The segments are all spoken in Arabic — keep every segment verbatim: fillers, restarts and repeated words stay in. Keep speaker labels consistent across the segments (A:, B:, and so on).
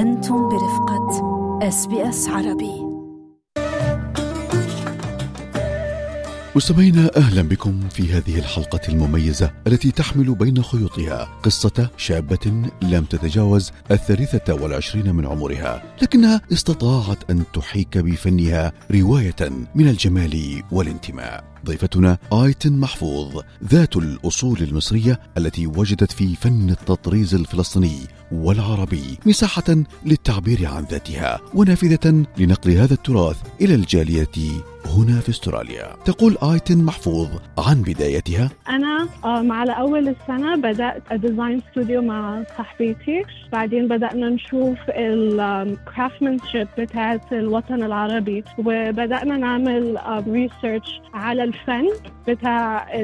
A: أنتم برفقة إس بي إس عربي.
B: مستمعينا، أهلا بكم في هذه الحلقة المميزة التي تحمل بين خيوطها قصة شابة لم تتجاوز الثالثة والعشرين من عمرها، لكنها استطاعت أن تحيك بفنها رواية من الجمال والانتماء. ضيفتنا آيتن محفوظ، ذات الأصول المصرية التي وجدت في فن التطريز الفلسطيني والعربي مساحة للتعبير عن ذاتها ونافذة لنقل هذا التراث إلى الجالية هنا في استراليا. تقول آيتن محفوظ عن بدايتها:
C: أنا على أول السنة بدأت ديزاين ستوديو مع صاحبتي، بعدين بدأنا نشوف الكرافتمانشيب بتاعت الوطن العربي، وبدأنا نعمل ريسيرش على الفن بتاع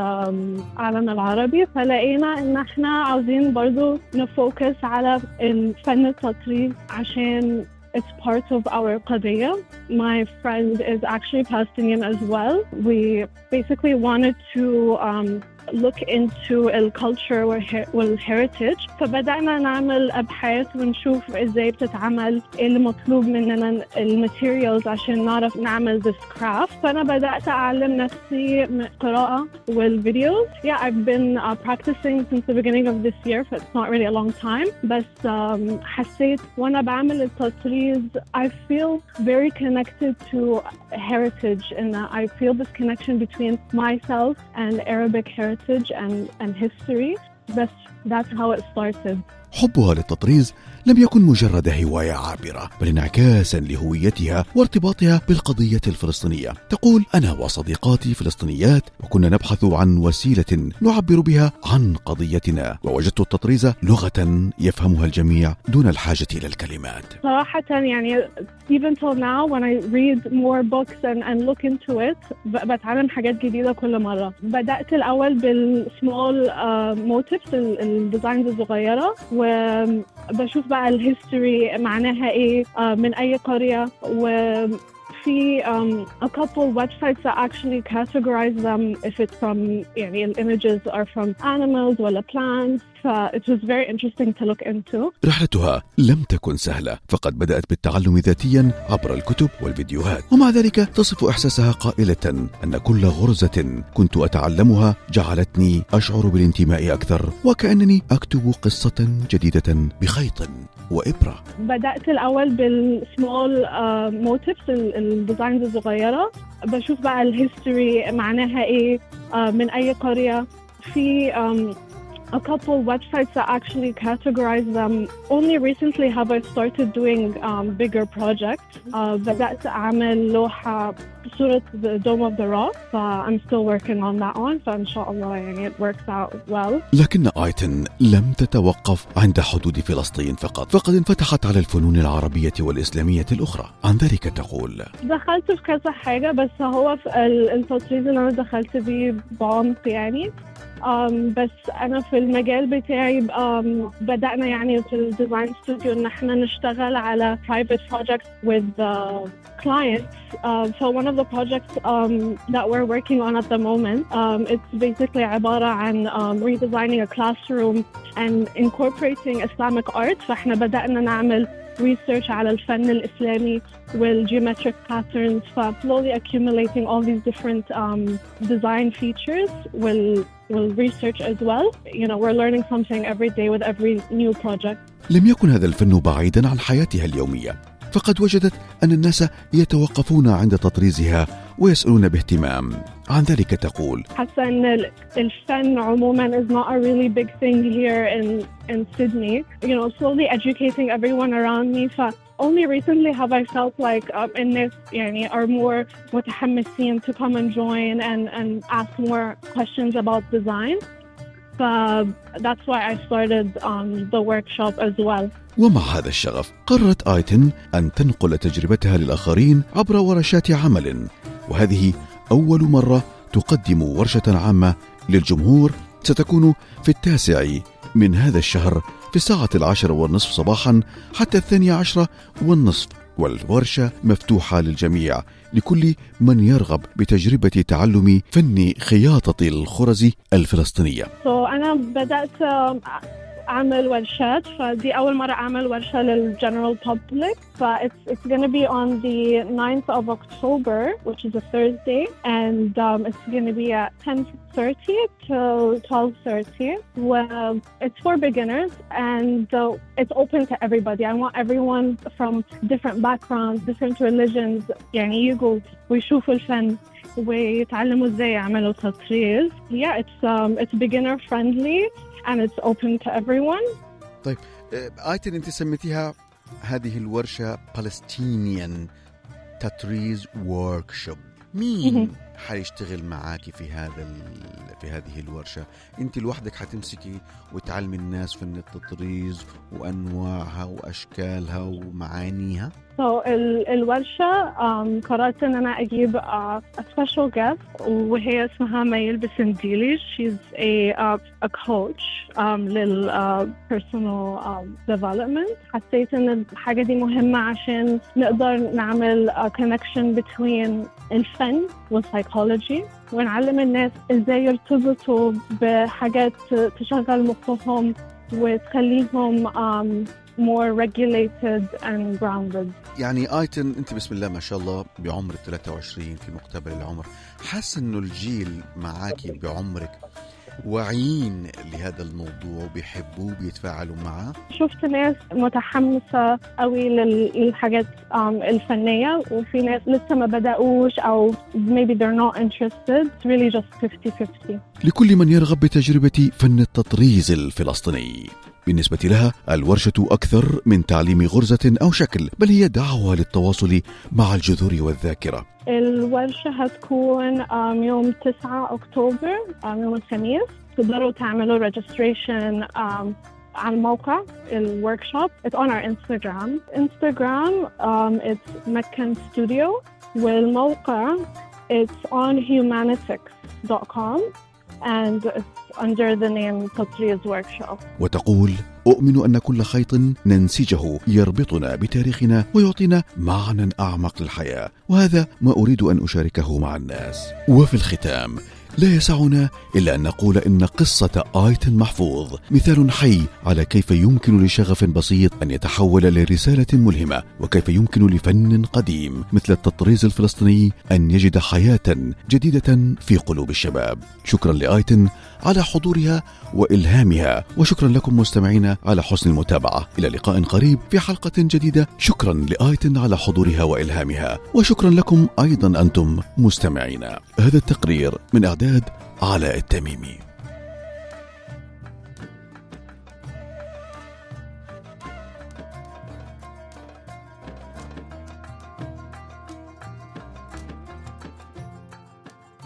C: العالم العربي، فلقينا إن احنا عاوزين برضو نفوكس على الفن التطريز عشان it's part of our قضية. My friend is actually Palestinian as well. We basically wanted to um, look into the culture والheritage. فبدأنا نعمل أبحاث ونشوف إزاي بتتعمل، المطلوب مننا الماتيريالز عشان نعرف نعمل this craft. فأنا بدأت أعلم نفسي من القراءة والفيديوز. Yeah, I've been uh, practicing since the beginning of this year, so it's not really a long time. بس um, حسيت وأنا بعمل التطريز I feel very connected to heritage, and I feel this connection between myself and Arabic heritage and, and history. That's, that's how it started.
B: حبها للتطريز لم يكن مجرد هواية عابرة، بل انعكاسا لهويتها وارتباطها بالقضية الفلسطينية. تقول: أنا وصديقاتي فلسطينيات، وكنا نبحث عن وسيلة نعبر بها عن قضيتنا، ووجدت التطريز لغة يفهمها الجميع دون الحاجة إلى الكلمات.
C: صراحة يعني even till now when I read more books and, and look into it بتعلم حاجات جديدة كل مرة. بدأت الأول بالسمول motifs، الديزاينز الصغيرة، وبشوف بقى الهيستوري معناها ايه من اي قرية، وفي um, a couple websites that actually categorize them if it's from يعني the images are from animals ولا plants. It was very interesting to look into.
B: رحلتها لم تكن سهلة، فقد بدأت بالتعلم ذاتيا عبر الكتب والفيديوهات، ومع ذلك تصف إحساسها قائلة أن كل غرزة كنت أتعلمها جعلتني أشعر بالانتماء أكثر، وكأنني أكتب قصة جديدة بخيط وإبرة.
C: بدأت الأول بالسمول موتيفز، الديزاينز الصغيرة، بشوف بقى الهيستوري معناها إيه من أي قرية. في um, a couple websites that actually categorize them. Only recently have I started doing um, bigger projects. Uh, بدأت أعمل لوحة بصورة the Dome of the Rock. So I'm still working on that one. فإن شاء الله يعني it works out well.
B: لكن آيتن لم تتوقف عند حدود فلسطين فقط، فقد انفتحت على الفنون العربية والإسلامية الأخرى. عن ذلك تقول:
C: دخلت في كذا حاجة، بس هو في التطريز اللي أنا دخلت بيه بعمق يعني. Um, بس أنا في المجال بتاعي um, بدأنا يعني في الديزاين ستوديو إن احنا نشتغل على private projects with uh, clients. Uh, so one of the projects um, that we're working on at the moment, um, it's basically عبارة عن um, redesigning a classroom and incorporating Islamic art. فاحنا بدأنا نعمل research على الفن الإسلامي والgeometric patterns, for slowly accumulating all these different um, design features will will research as well. You know, we're learning something every day with every new project.
B: لم يكن هذا الفن بعيدا عن حياتها اليومية، فقد وجدت أن الناس يتوقفون عند تطريزها ويسألون باهتمام. عن ذلك تقول:
C: حاسة أن الفن عموما is not a really big thing here in in Sydney. You know, slowly educating everyone around me. ف Only recently have I felt like um, in this يعني are more متحمسين to come and join and and ask more questions about design. So that's why I started um, the workshop as well.
B: ومع هذا الشغف قررت آيتن أن تنقل تجربتها للآخرين عبر ورشات عمل، وهذه أول مرة تقدم ورشة عامة للجمهور. ستكون في التاسع من هذا الشهر في الساعة العاشرة والنصف صباحا حتى الثانية عشرة والنصف، والورشة مفتوحة للجميع لكل من يرغب بتجربة تعلم فن خياطة الخرز الفلسطينية.
C: So أنا بدأت أعمل ورشات. فدي أول مرة أعمل ورشة للجنرال public. ف it's it's going to be on the ninth of October, which is a Thursday, and um, it's going to be at ten thirty till twelve thirty. Well, it's for beginners, and uh, it's open to everybody. I want everyone from different backgrounds, different religions, يعني يجوا ويشوفوا الفن ويتعلموا ازاي يعملوا تطريز. Yeah, it's um, it's beginner friendly and it's open to everyone.
B: طيب آيتن، انت سميتيها هذه الورشة Palestinian تطريز workshop. مين حيشتغل معاكي في هذا في هذه الورشة؟ انت لوحدك حتمسكي وتعلمي الناس فن التطريز وانواعها واشكالها ومعانيها؟
C: So ال الورشة um, قررت ان انا اجيب uh, a special guest وهي اسمها ميل بسنديلي. She's a uh, a coach um, لل uh, personal um, development. حسيت ان الحاجة دي مهمة عشان نقدر نعمل a connection between الفن والسايكولوجي ونعلم الناس ازاي يرتبطوا بحاجات تشغل مخهم وتخليهم um, more regulated and grounded.
B: يعني آيتن، انت بسم الله ما شاء الله بعمر ثلاثة وعشرين في مقتبل العمر، حاسة انه الجيل معاكي بعمرك واعيين لهذا الموضوع وبيحبوه بيتفاعلوا معه؟
C: شفت ناس متحمسة قوي للحاجات الفنية وفي ناس لسه ما بدأوش أو maybe they're not interested. It's really just fifty fifty.
B: لكل من يرغب بتجربة فن التطريز الفلسطيني، بالنسبة لها الورشة أكثر من تعليم غرزة أو شكل، بل هي دعوة للتواصل مع الجذور والذاكرة.
C: الورشة هتكون يوم تسعة أكتوبر يوم الخميس. تقدروا تعملوا registration على الموقع الوركشوب. It's on our Instagram. Instagram um, it's Meccan Studio والموقع it's on humanitics dot com and it's under the name تطريز workshop.
B: وتقول: أؤمن أن كل خيط ننسجه يربطنا بتاريخنا ويعطينا معنى أعمق للحياة، وهذا ما أريد أن أشاركه مع الناس. وفي الختام لا يسعنا إلا أن نقول إن قصة آيتن محفوظ مثال حي على كيف يمكن لشغف بسيط أن يتحول لرسالة ملهمة، وكيف يمكن لفن قديم مثل التطريز الفلسطيني أن يجد حياة جديدة في قلوب الشباب. شكرا لآيتن على حضورها وإلهامها، وشكرا لكم مستمعين على حسن المتابعة. إلى لقاء قريب في حلقة جديدة. شكرا لآيتن على حضورها وإلهامها، وشكرا لكم أيضا أنتم مستمعين. هذا التقرير من إعداد علاء التميمي.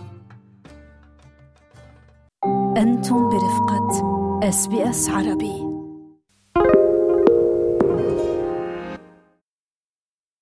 A: أنتم برفقة إس بي إس عربي.